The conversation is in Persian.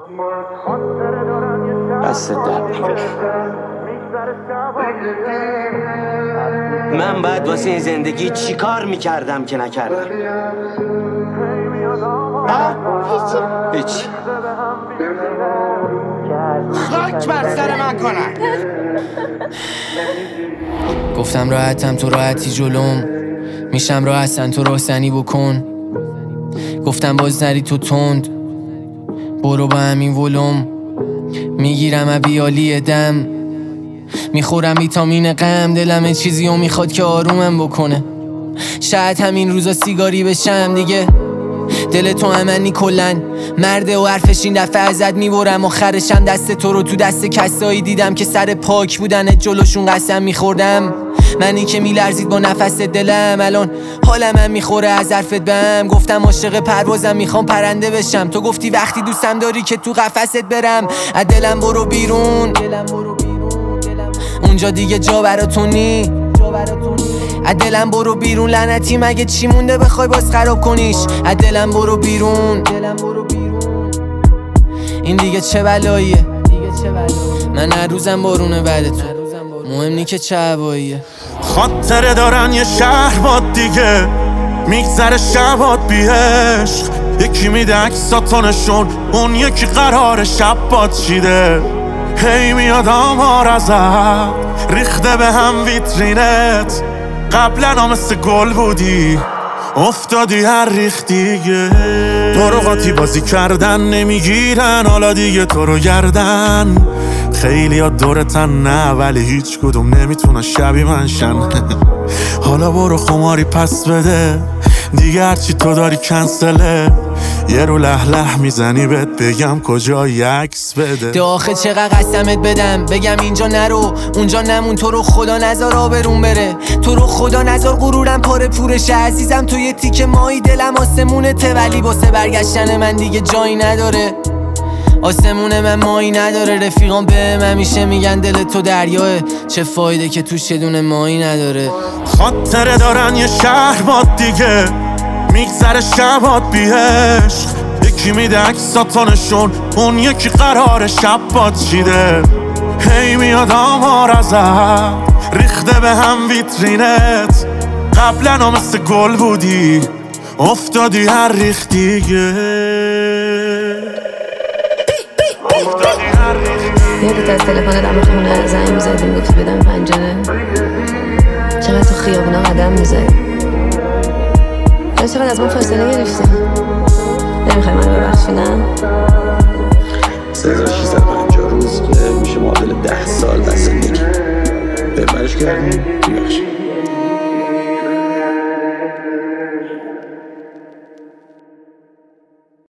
دست درد نکنه. من باید واسه این زندگی چی کار میکردم که نکردم؟ هیچی. خاک بر سر من کنن. گفتم راحتم تو راحتی جلوم، میشم راحتن تو راحتنی بکن. گفتم باز نری تو تند، برو با همین ولوم. میگیرم ابیالی دم، میخورم ویتامین غم. دلم چیزی رو میخواد که آرومم بکنه. شاید همین روزا سیگاری بشم دیگه. دل تو همنی کلن مرده و حرفش این دفعه ازت میبرم. آخرشم دست تو رو تو دست کسایی دیدم که سر پاک بودن جلوشون قسم میخوردم. منی که میلرزید با نفس دلم، الان حالم هم میخوره از حرفت بهم. گفتم عاشق پروازم میخوام پرنده بشم، تو گفتی وقتی دوستم داری که تو قفست برم. از دلم برو بیرون، اونجا دیگه جا براتون نی. از دلم برو بیرون لعنتی، مگه چی مونده بخوای باز خراب کنیش؟ از دلم برو بیرون، این دیگه چه بلاییه؟ من هر روزم بارونه بعد تو، مهم نی که چه هواییه. خاطره دارن یه شهر باد دیگه، میگذره شبات بی عشق. یکی میده عکساتو نشون، اون یکی قرار شب باد چیده. هی میاد آمار ازت ریخته به هم ویترینت. قبلا مثل گل بودی افتادی هر ریخت دیگه. تو رو قاطی بازی کردن نمیگیرن، حالا دیگه تو رو گردن. خیلی ها دورتن نه، ولی هیچ کدوم نمیتونن شبیه من شن. حالا برو خماری پس بده دیگه، هرچی تو داری کنسله. یه رو لح میزنی بهت بگم کجا عکس بده. داخل چقدر قسمت بدم بگم اینجا نرو اونجا نمون. تو رو خدا نزار آبرون بره، تو رو خدا نزار غرورم پاره پورشه. عزیزم تو یه تیکه مایی دلم آسمونته، ولی واسه برگشتن من دیگه جایی نداره. آسمون من مایی نداره. رفیقان به من همیشه میگن دل تو دریاه، چه فایده که توش یه دونه مایی نداره. خاطره دارن یه شهر باد دیگه، میگذره شبات بی عشق. یکی میده عکساتو نشون، اون یکی قرار شب باد چیده. هی میاد آمار ازت ریخته به هم ویترینت. قبلا مثل گل بودی افتادی هر ریخت دیگه. یادت از تلفن دم خونه زنگ میزدیم گفتی بدم پنجره؟ چقدر تو خیابونا قدم میزدی؟ چقدر از من فاصله گرفتی؟ نمیخوای منو ببخشی نه؟ 3650 روز میشه معادل 10 سال از زندگی. ببرش کردیم میبخشیم.